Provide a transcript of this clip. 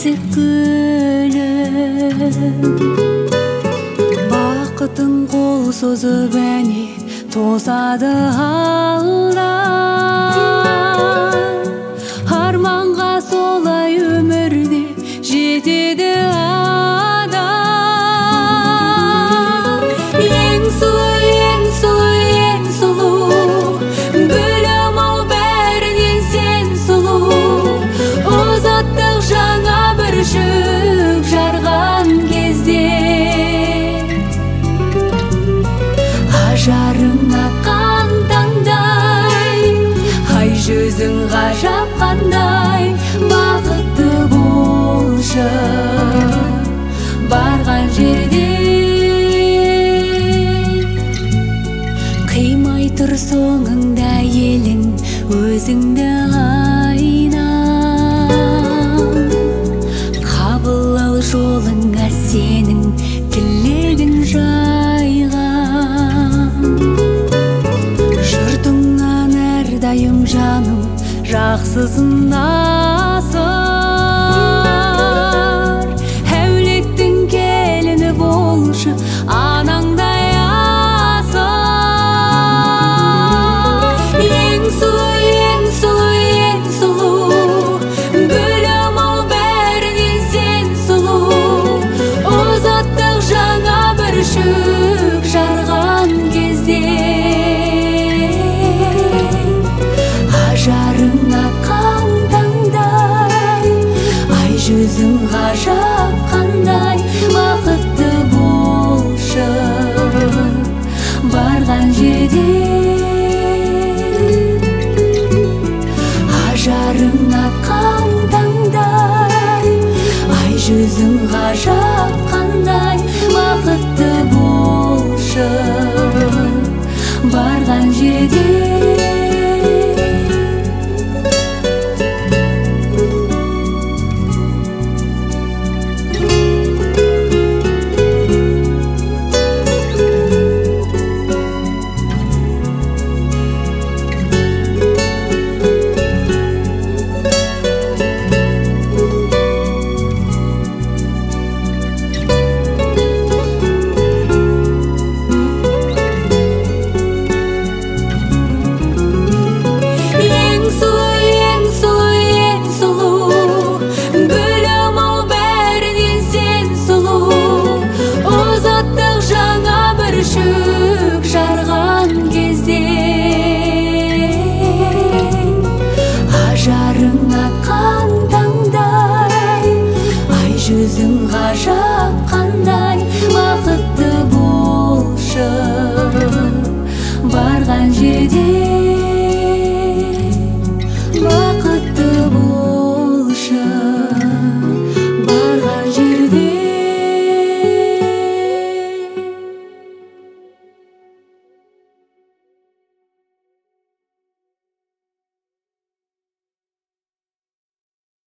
нәзік гүлім. Бақытың қол созып әне тосады алда. Арманға солай өмірде жетеді адам. Ең сұлу, ең сұлу, ең сұлу гүлім ау, бәрінен сен сұлу. Ұзаттық жаңа бір жүк жарған кезде, ажарың атқан таңдай, ай жүзің ғажап қандай. Бақытты болшы барған жерде, қимай тұр соңыңда елің өзіңді айна. Қабыл ал жолыңа сенің тілегін жайған. Жұртыңнан әрдайым жаным жақсысын